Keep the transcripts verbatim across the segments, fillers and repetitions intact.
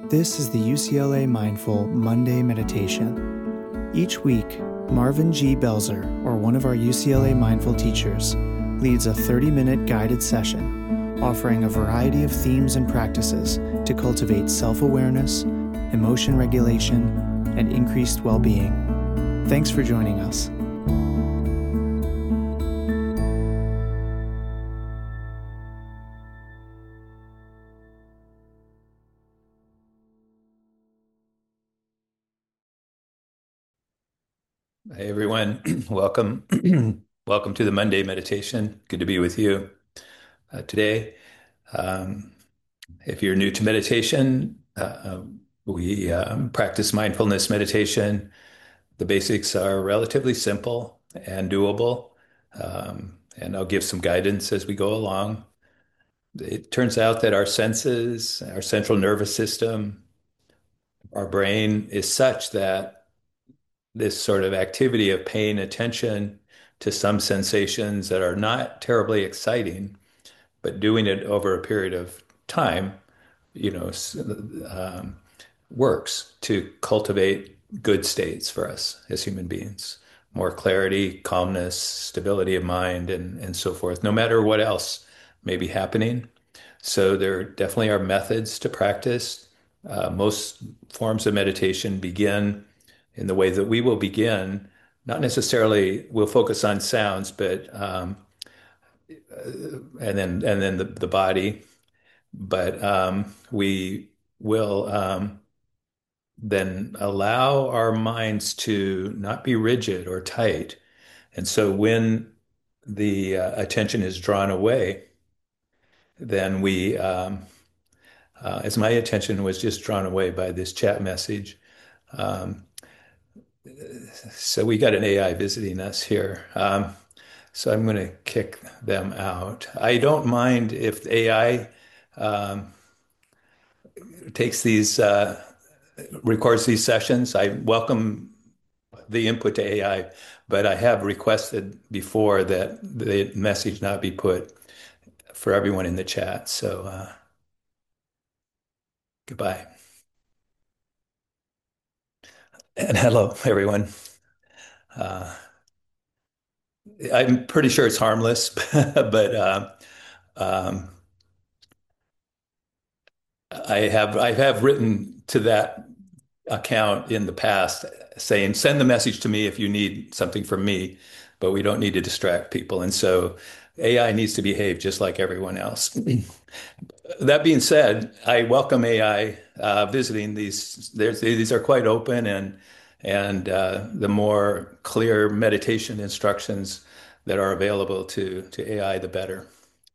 This is the U C L A Mindful Monday Meditation. Each week, Marvin G. Belzer, or one of our U C L A Mindful teachers, leads a thirty-minute guided session offering a variety of themes and practices to cultivate self-awareness, emotion regulation, and increased well-being. Thanks for joining us. Hey everyone, welcome. Welcome to the Monday meditation. Good to be with you uh, today. Um, if you're new to meditation, uh, we um, practice mindfulness meditation. The basics are relatively simple and doable, um, and I'll give some guidance as we go along. It turns out that our senses, our central nervous system, our brain is such that this sort of activity of paying attention to some sensations that are not terribly exciting, but doing it over a period of time, you know, um, works to cultivate good states for us as human beings, more clarity, calmness, stability of mind, and, and so forth, no matter what else may be happening. So there definitely are methods to practice. Uh, most forms of meditation begin in the way that we will begin. Not necessarily we'll focus on sounds, but um, and then and then the, the body, but um, we will um, then allow our minds to not be rigid or tight. And so when the uh, attention is drawn away, then we um, uh, as my attention was just drawn away by this chat message. Um, so we got an A I visiting us here. Um, so I'm going to kick them out. I don't mind if A I um, takes these, uh, records these sessions. I welcome the input to A I, but I have requested before that the message not be put for everyone in the chat. So uh, goodbye. And hello, everyone. Uh, I'm pretty sure it's harmless, but uh, um, I have I have written to that account in the past saying, send the message to me if you need something from me, but we don't need to distract people. And so A I needs to behave just like everyone else. That being said, I welcome A I uh, visiting these. There's, these are quite open, and and uh, the more clear meditation instructions that are available to to A I, the better.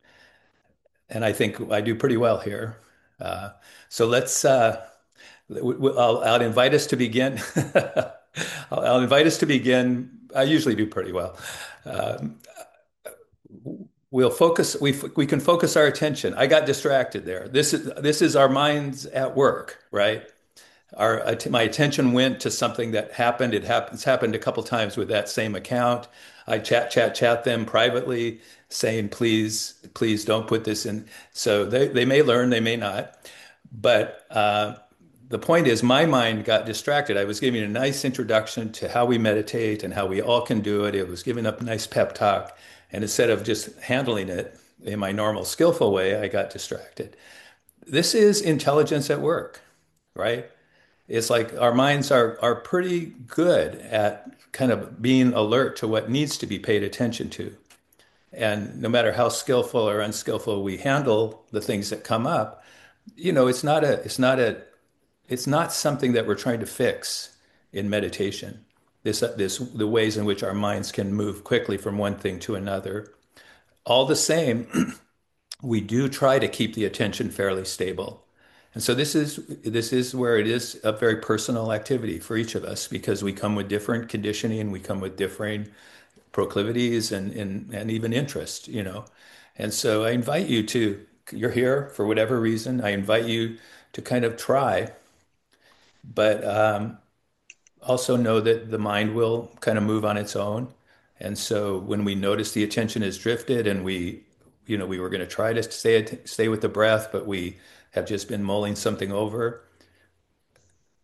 And I think I do pretty well here. Uh, so let's. Uh, I'll, I'll invite us to begin. I'll, I'll invite us to begin. I usually do pretty well. Um, we'll focus. We we can focus our attention. I got distracted there. This is this is our minds at work, right? Our my attention went to something that happened. It happens it's happened a couple times with that same account. I chat chat chat them privately, saying, please please don't put this in. So they they may learn, they may not, but. Uh, the point is, my mind got distracted. I was giving a nice introduction to how we meditate and how we all can do it. It was giving up a nice pep talk. And instead of just handling it in my normal, skillful way, I got distracted. This is intelligence at work, right? It's like our minds are, are pretty good at kind of being alert to what needs to be paid attention to. And no matter how skillful or unskillful we handle the things that come up, you know, it's not a, it's not a, it's not something that we're trying to fix in meditation. This, this, the ways in which our minds can move quickly from one thing to another. All the same, we do try to keep the attention fairly stable. And so this is this is where it is a very personal activity for each of us because we come with different conditioning, we come with differing proclivities and, and, and even interest, you know. And so I invite you to, you're here for whatever reason, I invite you to kind of try but um, also know that the mind will kind of move on its own. And so when we notice the attention has drifted and we, you know, we were going to try to stay stay with the breath, but we have just been mulling something over,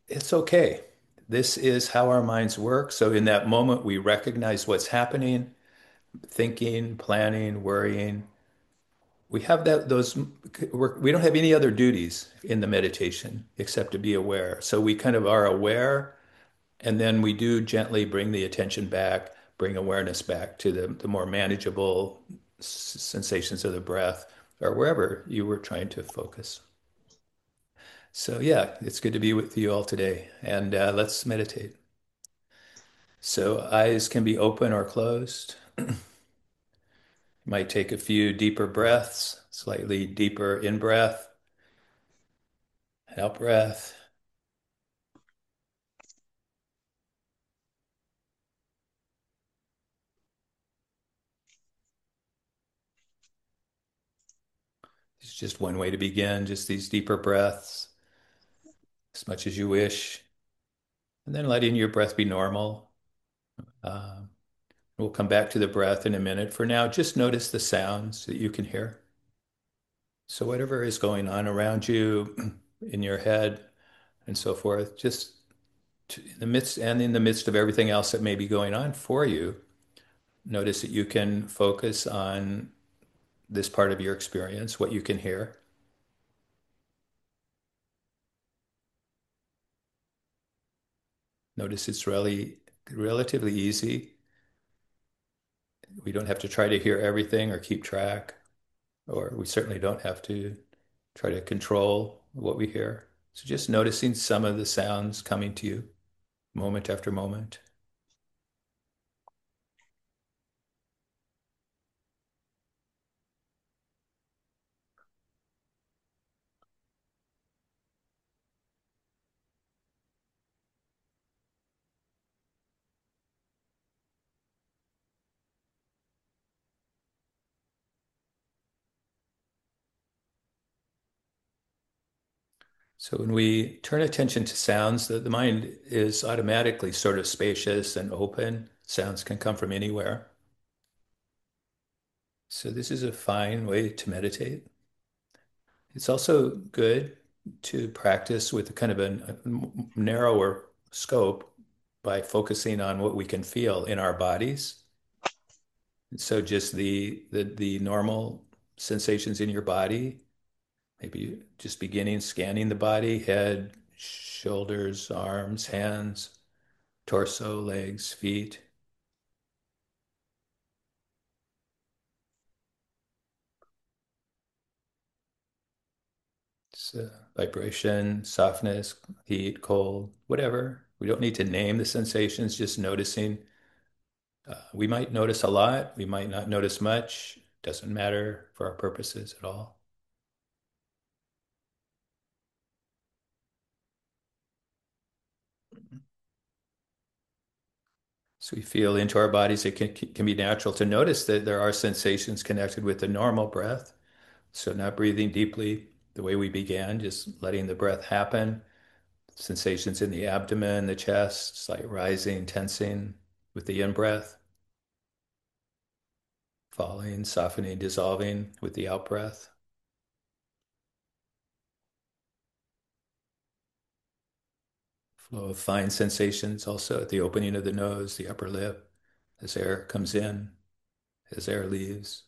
it's okay. This is how our minds work. So in that moment, we recognize what's happening, thinking, planning, worrying. We have that those we're, we don't have any other duties in the meditation except to be aware. So we kind of are aware, and then we do gently bring the attention back, bring awareness back to the, the more manageable s- sensations of the breath or wherever you were trying to focus. So yeah, it's good to be with you all today, and uh, let's meditate. So eyes can be open or closed. You might take a few deeper breaths, slightly deeper in breath, out breath. It's just one way to begin, just these deeper breaths, as much as you wish, and then letting your breath be normal. Um, we'll come back to the breath in a minute. For now, just notice the sounds that you can hear. So whatever is going on around you, in your head, and so forth, just to, in the midst and in the midst of everything else that may be going on for you, notice that you can focus on this part of your experience, what you can hear. Notice it's really relatively easy. We don't have to try to hear everything or keep track, or we certainly don't have to try to control what we hear. So just noticing some of the sounds coming to you moment after moment. So when we turn attention to sounds, the, the mind is automatically sort of spacious and open. Sounds can come from anywhere. So this is a fine way to meditate. It's also good to practice with a kind of a, a narrower scope by focusing on what we can feel in our bodies. So just the the the normal sensations in your body, maybe just beginning scanning the body, head, shoulders, arms, hands, torso, legs, feet. So vibration, softness, heat, cold, whatever. We don't need to name the sensations, just noticing. Uh, we might notice a lot, we might not notice much. Doesn't matter for our purposes at all. So we feel into our bodies. It can, can be natural to notice that there are sensations connected with the normal breath. So not breathing deeply the way we began, just letting the breath happen. Sensations in the abdomen, the chest, slight rising, tensing with the in-breath, falling, softening, dissolving with the out-breath. Flow of fine sensations also at the opening of the nose, the upper lip, as air comes in, as air leaves.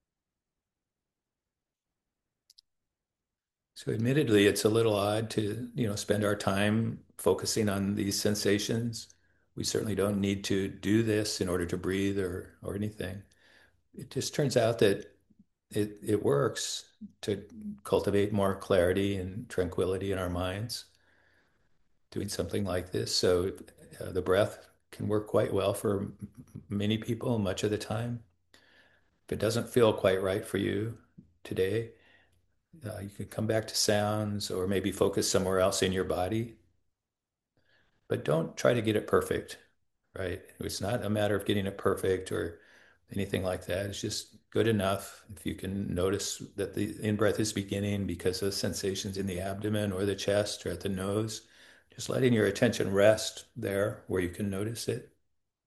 So admittedly, it's a little odd to, you know, spend our time focusing on these sensations. We certainly don't need to do this in order to breathe or or anything. It just turns out that it it works to cultivate more clarity and tranquility in our minds doing something like this. So uh, the breath can work quite well for many people much of the time. If it doesn't feel quite right for you today, uh, you can come back to sounds or maybe focus somewhere else in your body, but don't try to get it perfect, right? It's not a matter of getting it perfect or anything like that. It's just good enough if you can notice that the in-breath is beginning because of sensations in the abdomen or the chest or at the nose. Just letting your attention rest there where you can notice it.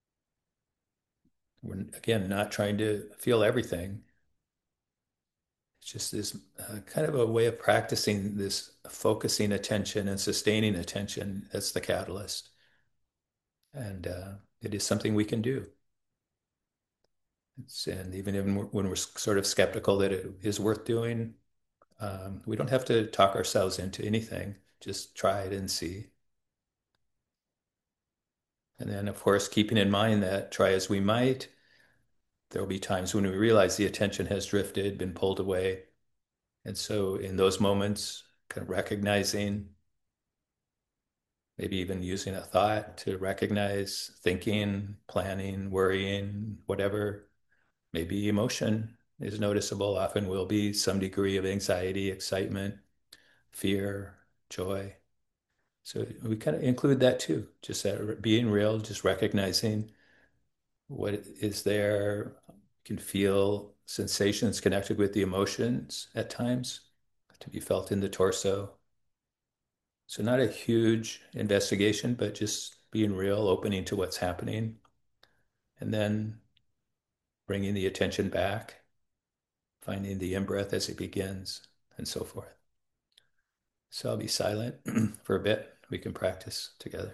We're again not trying to feel everything. It's just this uh, kind of a way of practicing this focusing attention and sustaining attention. That's the catalyst. And uh, it is something we can do. It's, and even when we're sort of skeptical that it is worth doing, um, we don't have to talk ourselves into anything. Just try it and see. And then, of course, keeping in mind that try as we might, there will be times when we realize the attention has drifted, been pulled away. And so, in those moments, kind of recognizing, maybe even using a thought to recognize thinking, planning, worrying, whatever, maybe emotion is noticeable, often will be some degree of anxiety, excitement, fear, joy. So we kind of include that too, just that being real, just recognizing what is there. You can feel sensations connected with the emotions at times to be felt in the torso. So not a huge investigation, but just being real, opening to what's happening, and then bringing the attention back, finding the in-breath as it begins, and so forth. So I'll be silent for a bit. We can practice together.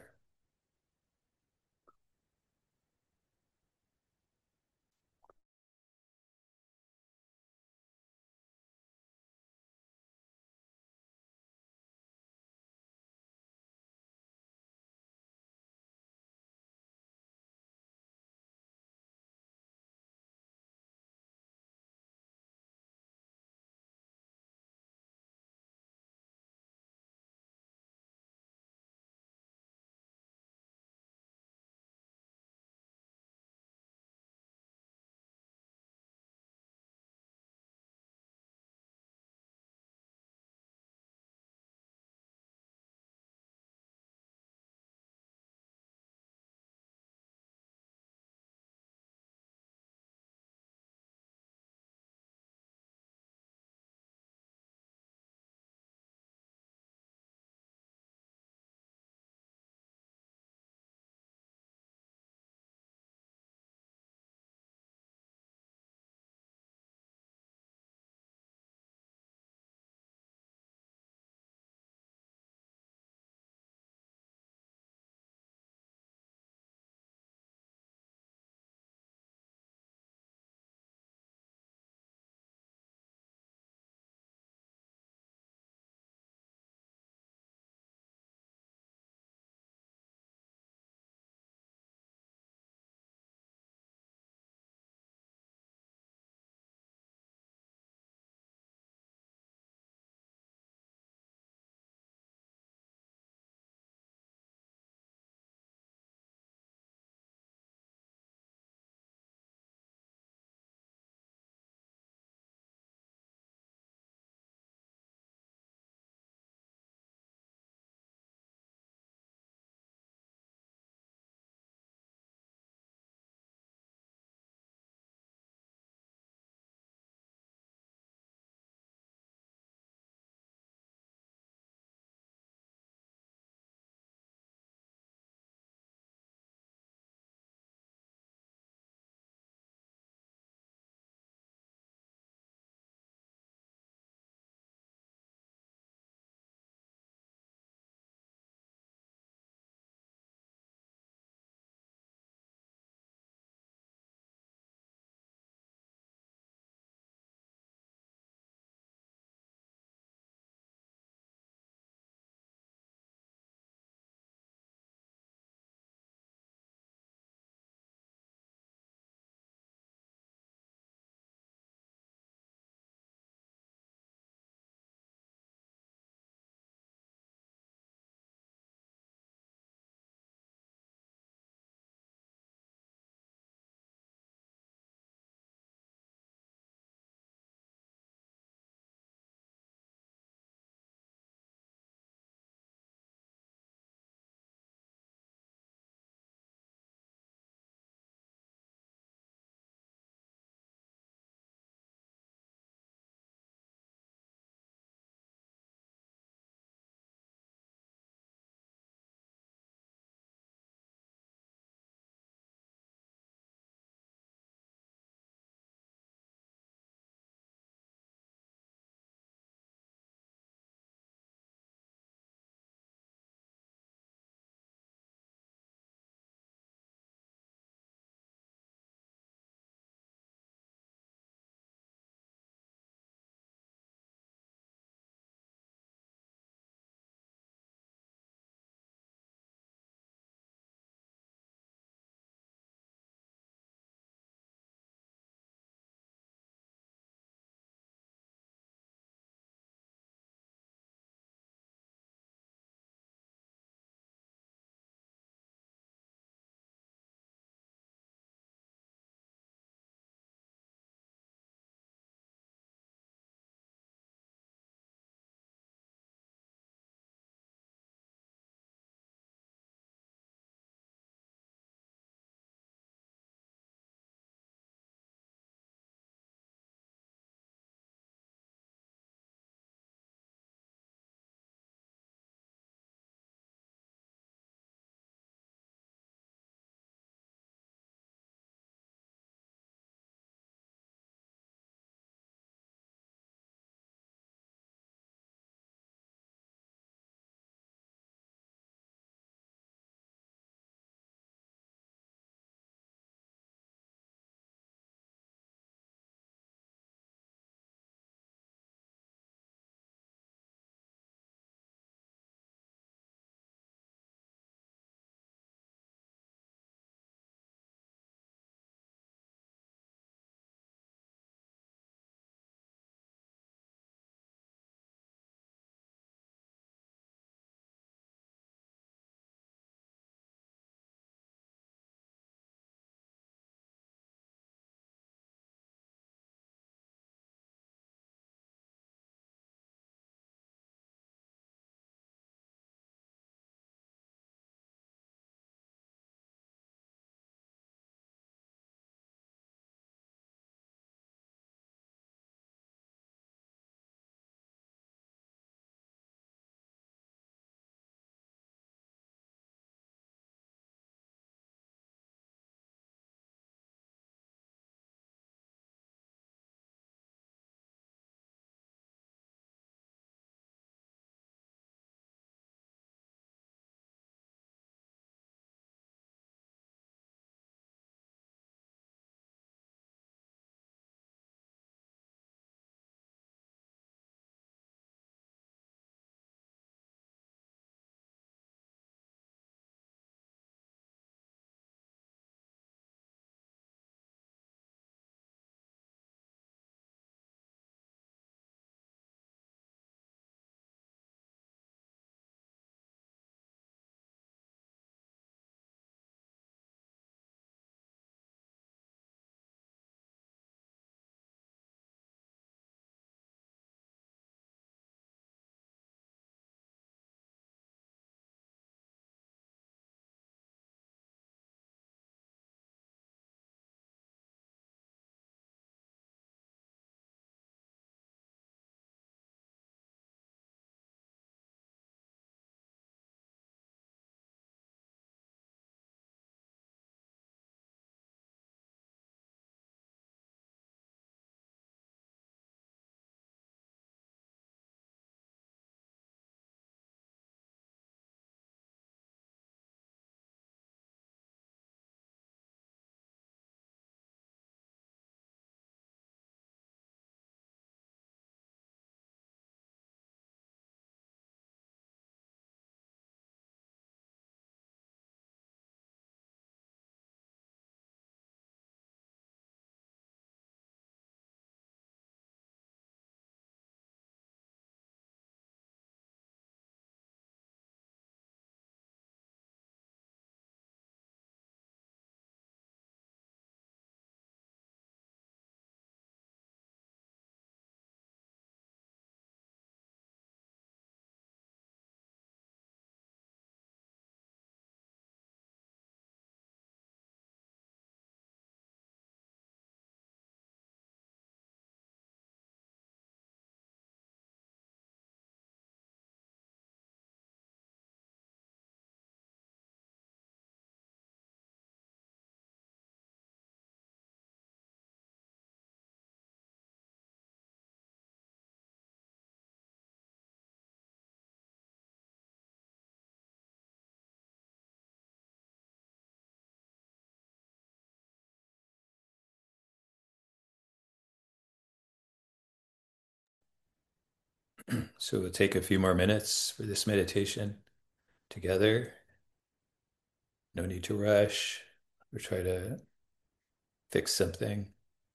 So we'll take a few more minutes for this meditation together. No need to rush or try to fix something,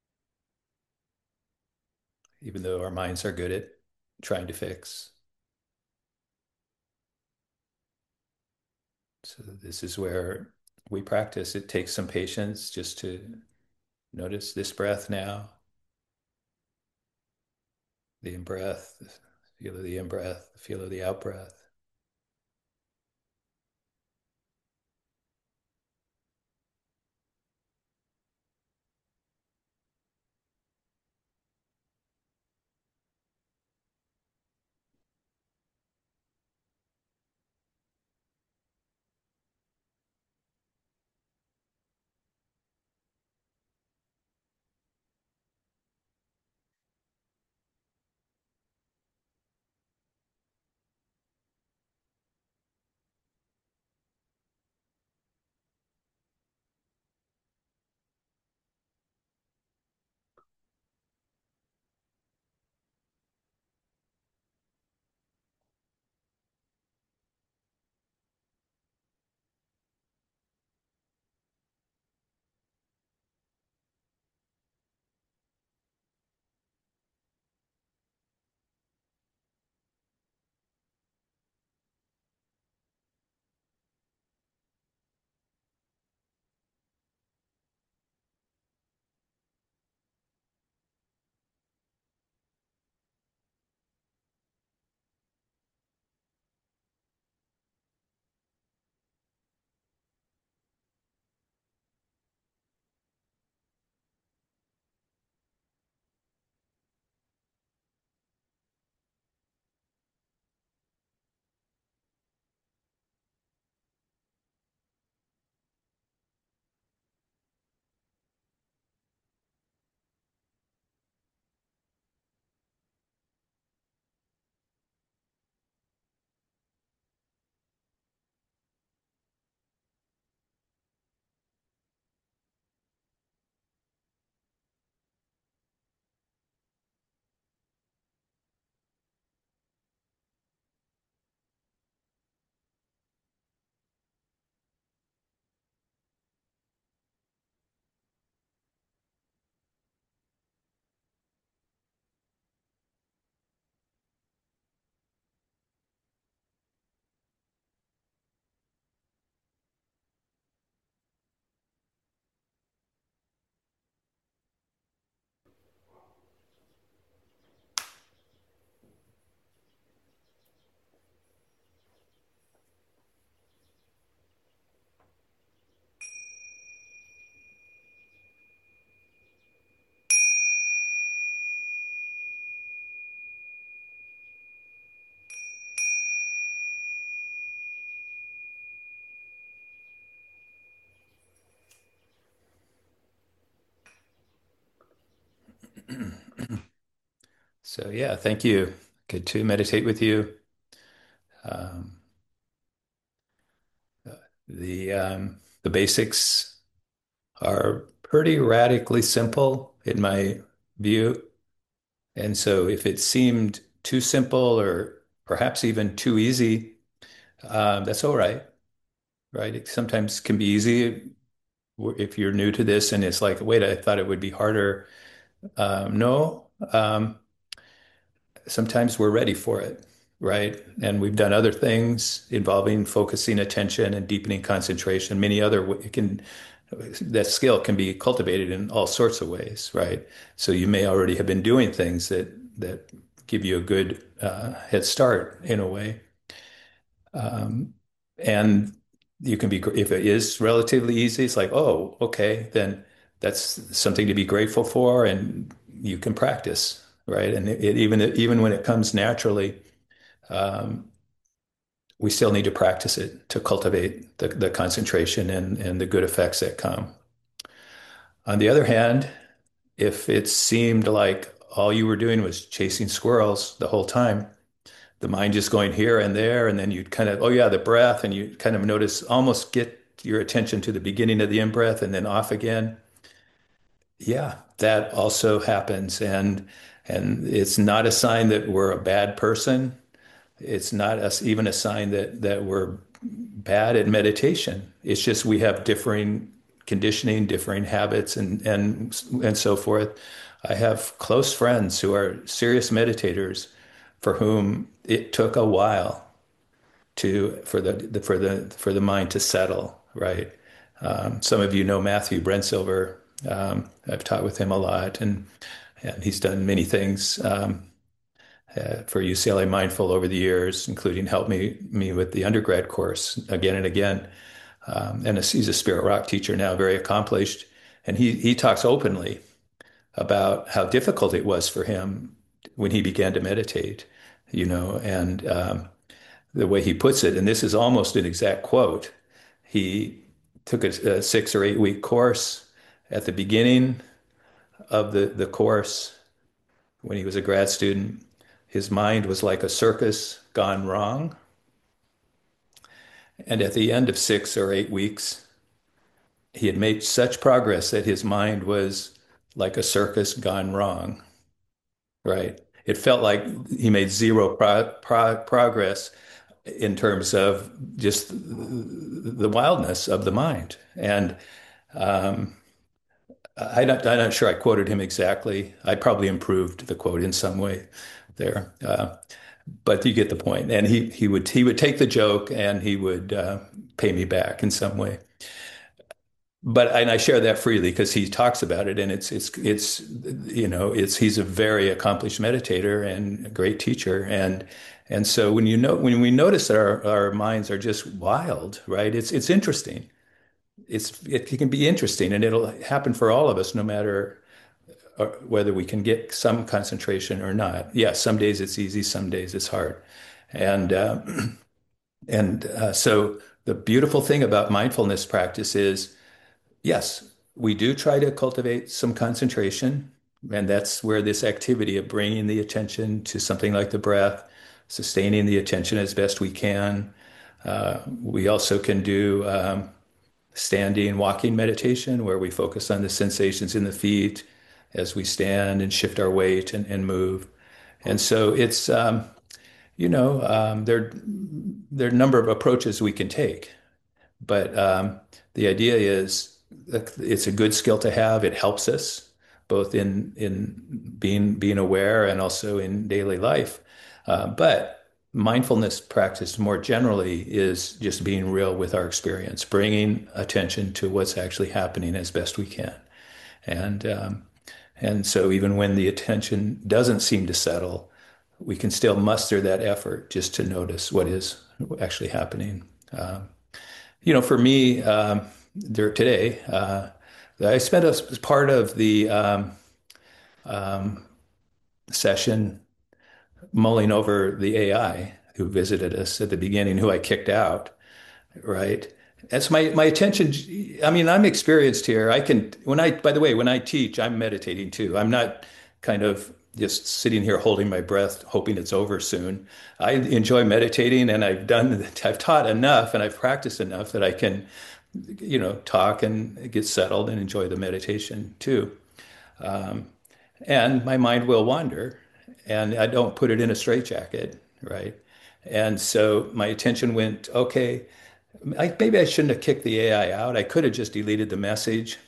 even though our minds are good at trying to fix. So this is where we practice. It takes some patience just to notice this breath now, the in-breath, the feel of the in-breath, the feel of the out-breath. So yeah, thank you. Good to meditate with you. Um, the um, the basics are pretty radically simple in my view. And so if it seemed too simple or perhaps even too easy, um, that's all right, right? It sometimes can be easy if you're new to this and it's like, wait, I thought it would be harder. Um, no, um, sometimes we're ready for it, right? And we've done other things involving focusing attention and deepening concentration. Many other it can that skill can be cultivated in all sorts of ways, right? So you may already have been doing things that that give you a good uh, head start in a way. Um, and you can be, if it is relatively easy, it's like, oh, okay, then that's something to be grateful for, and you can practice, right? And it, it, even even when it comes naturally, um, we still need to practice it to cultivate the, the concentration and, and the good effects that come. On the other hand, if it seemed like all you were doing was chasing squirrels the whole time, the mind just going here and there, and then you'd kind of, oh yeah, the breath, and you kind of notice, almost get your attention to the beginning of the in-breath and then off again. Yeah, that also happens. And And it's not a sign that we're a bad person. It's not us even a sign that that we're bad at meditation. It's just we have differing conditioning, differing habits, and and and so forth. I have close friends who are serious meditators for whom it took a while to for the, the for the for the mind to settle, right? Um, some of you know Matthew Brensilver. Um, I've taught with him a lot, and and he's done many things um, uh, for U C L A Mindful over the years, including help me me with the undergrad course again and again. Um, and he's a Spirit Rock teacher now, very accomplished, and he he talks openly about how difficult it was for him when he began to meditate, you know, and um, the way he puts it, and this is almost an exact quote. He took a, a six or eight week course. At the beginning of the, the course, when he was a grad student, his mind was like a circus gone wrong. And at the end of six or eight weeks, he had made such progress that his mind was like a circus gone wrong, right? It felt like he made zero pro pro progress in terms of just the wildness of the mind. And um, I don't, I'm not sure I quoted him exactly. I probably improved the quote in some way there, uh, but you get the point. And he he would he would take the joke and he would uh, pay me back in some way. But and I share that freely because he talks about it, and it's it's it's you know it's he's a very accomplished meditator and a great teacher, and and so when you know when we notice that our, our minds are just wild, right? It's it's interesting. It's it can be interesting, and it'll happen for all of us, no matter uh, whether we can get some concentration or not. Yeah, some days it's easy, some days it's hard, and uh, and uh, so the beautiful thing about mindfulness practice is, yes, we do try to cultivate some concentration, and that's where this activity of bringing the attention to something like the breath, sustaining the attention as best we can. Uh, we also can do um, standing, walking meditation, where we focus on the sensations in the feet as we stand and shift our weight and, and move. And so it's, um, you know, um, there, there are a number of approaches we can take. But um, the idea is it's a good skill to have. It helps us both in in being being aware and also in daily life. Uh, but mindfulness practice more generally is just being real with our experience, bringing attention to what's actually happening as best we can. And um, and so even when the attention doesn't seem to settle, we can still muster that effort just to notice what is actually happening. Um, you know, for me, um, there today, uh, I spent a part of the um, um, session mulling over the A I who visited us at the beginning, who I kicked out, right? That's my my attention. I mean, I'm experienced here. I can when I, by the way, when I teach, I'm meditating too. I'm not kind of just sitting here holding my breath, hoping it's over soon. I enjoy meditating, and I've done, I've taught enough, and I've practiced enough that I can, you know, talk and get settled and enjoy the meditation too. Um, and my mind will wander, and I don't put it in a straitjacket, right? And so my attention went, okay, I, maybe I shouldn't have kicked the A I out. I could have just deleted the message.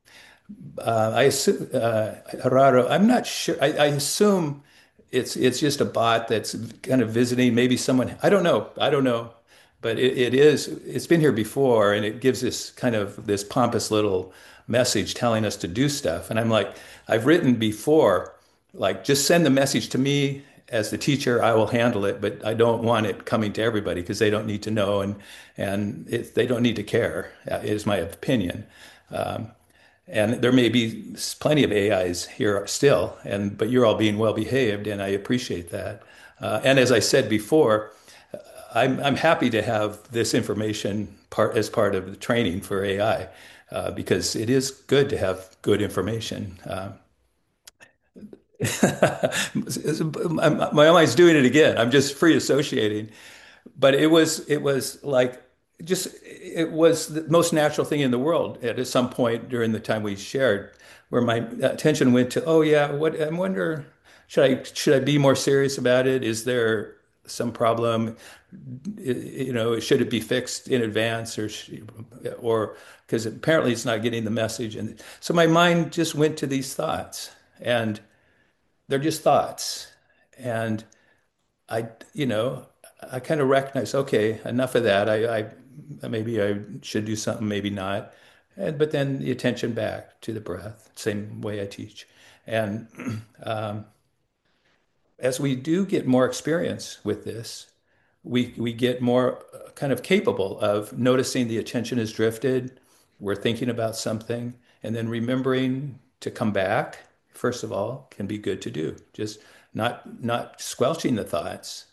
Uh, I assume, uh, Hararo, I'm not sure. I, I assume it's it's just a bot that's kind of visiting. Maybe someone. I don't know. I don't know. But it, it is. It's been here before, and it gives this kind of this pompous little message telling us to do stuff. And I'm like, I've written before, like just send the message to me as the teacher. I will handle it, but I don't want it coming to everybody because they don't need to know, and and it, they don't need to care. Is my opinion. Um, and there may be plenty of A Is here still, and but you're all being well behaved, and I appreciate that. Uh, and as I said before, I'm I'm happy to have this information part as part of the training for A I, uh, because it is good to have good information. Uh, my mind's doing it again. I'm just free associating, but it was it was like just it was the most natural thing in the world at some point during the time we shared, where my attention went to, oh yeah, what I wonder. should I should I be more serious about it? Is there some problem? You know, should it be fixed in advance, or or because apparently it's not getting the message? And so my mind just went to these thoughts, and they're just thoughts. And I, you know, I kind of recognize, okay, enough of that. I, I maybe I should do something, maybe not. And but then the attention back to the breath, same way I teach. And um, as we do get more experience with this, we we get more uh, kind of capable of noticing the attention has drifted. We're thinking about something, and then remembering to come back, first of all, can be good to do. Just not not squelching the thoughts.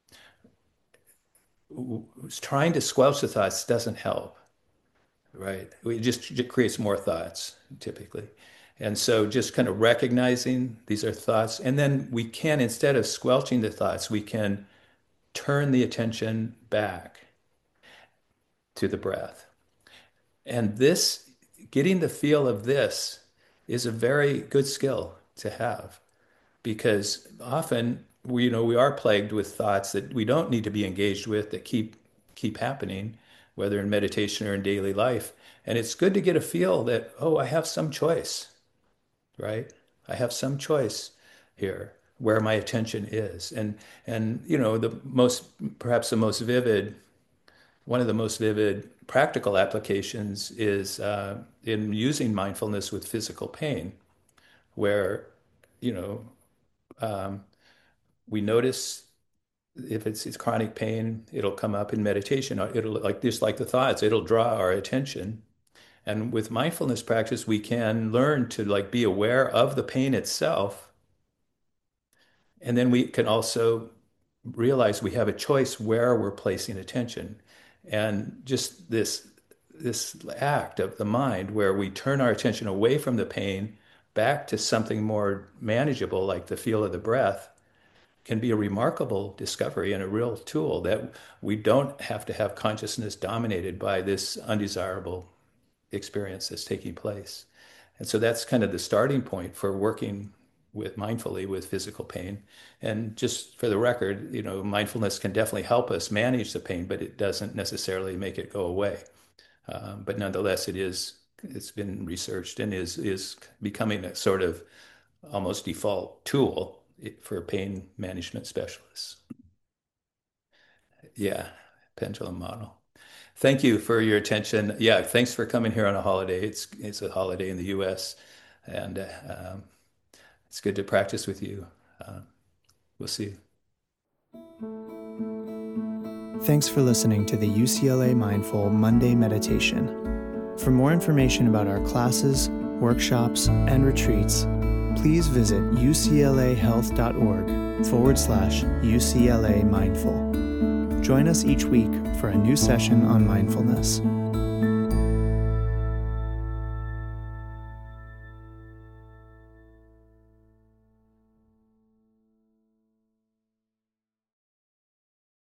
Trying to squelch the thoughts doesn't help, right? It just, it creates more thoughts typically. And so just kind of recognizing these are thoughts, and then we can, instead of squelching the thoughts, we can turn the attention back to the breath. And this, getting the feel of this is a very good skill to have, because often we, you know, we are plagued with thoughts that we don't need to be engaged with, that keep keep happening, whether in meditation or in daily life. And it's good to get a feel that, oh, I have some choice, right? I have some choice here where my attention is. And and you know, the most, perhaps the most vivid, one of the most vivid practical applications is uh, in using mindfulness with physical pain, where, you know, um, we notice if it's, it's chronic pain, it'll come up in meditation. It'll, like just like the thoughts, it'll draw our attention. And with mindfulness practice, we can learn to like be aware of the pain itself. And then we can also realize we have a choice where we're placing attention. And just this this act of the mind where we turn our attention away from the pain back to something more manageable, like the feel of the breath, can be a remarkable discovery and a real tool that we don't have to have consciousness dominated by this undesirable experience that's taking place. And so that's kind of the starting point for working with mindfully with physical pain. And just for the record, you know, mindfulness can definitely help us manage the pain, but it doesn't necessarily make it go away. Um, but nonetheless, it is, it's been researched and is is becoming a sort of almost default tool for pain management specialists. Yeah, pendulum model. Thank you for your attention. Yeah, thanks for coming here on a holiday. It's it's a holiday in the U S, and uh, um, it's good to practice with you. Uh, we'll see you. Thanks for listening to the U C L A Mindful Monday Meditation. For more information about our classes, workshops, and retreats, please visit uclahealth.org forward slash UCLA Mindful. Join us each week for a new session on mindfulness.